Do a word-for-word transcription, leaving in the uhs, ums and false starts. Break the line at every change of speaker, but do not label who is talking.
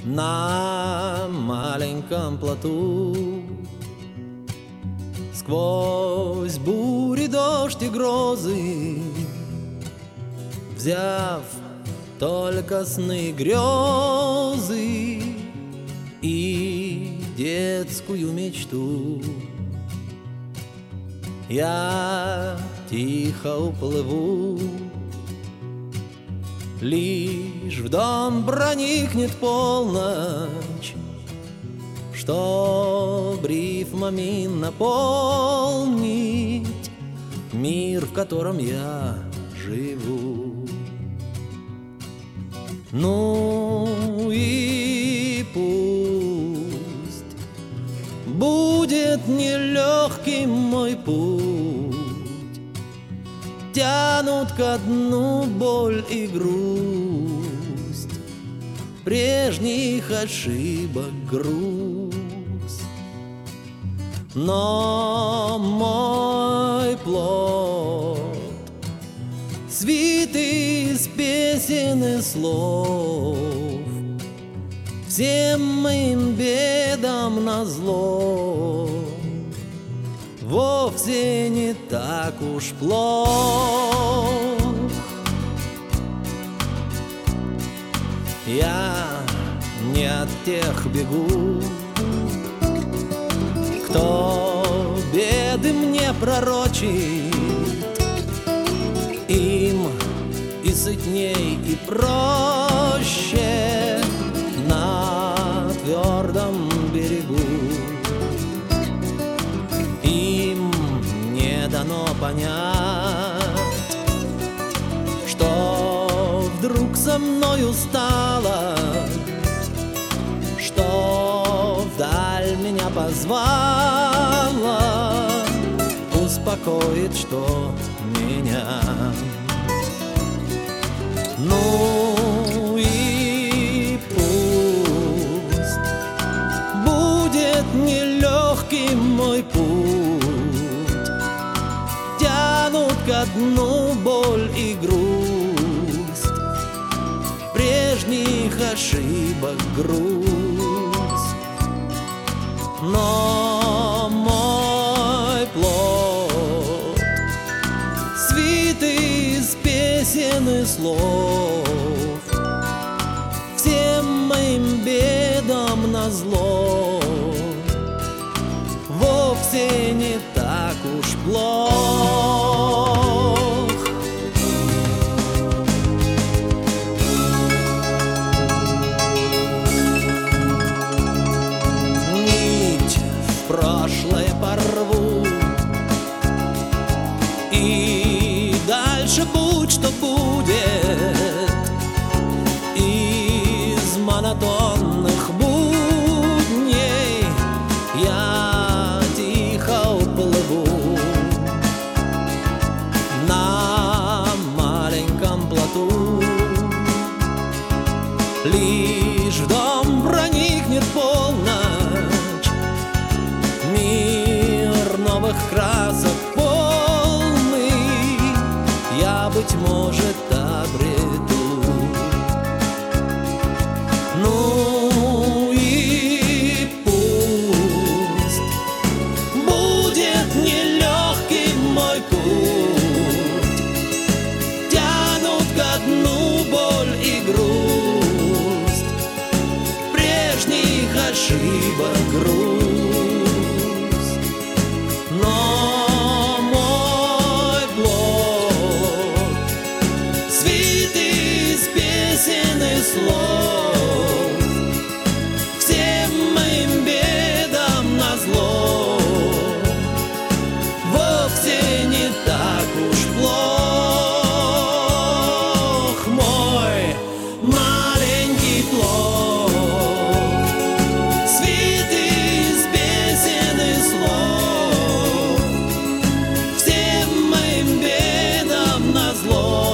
на маленьком плоту. Сквозь бури, дождь и грозы, взяв только сны и грезы и детскую мечту, я тихо уплыву. Лишь в дом проникнет полночь, чтоб рифмами наполнить мир, в котором я живу. Ну и пусть будет нелегким мой путь, тянут ко дну боль и грусть, прежних ошибок груз. Но мой плод свитый из песен и слов, всем моим бедам назло, вовсе не так уж плох. Я не от тех бегу, кто беды мне пророчит. Им и сытней, и проще на твердом берегу. Им не дано понять, что вдруг со мною стало, что вдаль меня позвала, успокоит, что меня. Ну и пусть будет нелегким мой путь, тянут ко дну боль и грусть, прежних ошибок грусть. Но мой плод свитый из песен и слов, всем моим бедам назло, вовсе не так уж плох. Нить в прошлое порву, и дальше будь что будет, из монотонных будней я тихо уплыву на маленьком плоту. Лишь в дом проникнет полночь, мир новых красок полный я, быть может, обрету. Ну и пусть будет нелегким мой путь, тянут ко дну боль и грусть, прежних ошибок грусть. Но мой плод свитый из песен и слов, всем моим бедам назло, вовсе не так уж плох. Мой маленький плод свитый из песен и слов, всем моим бедам назло,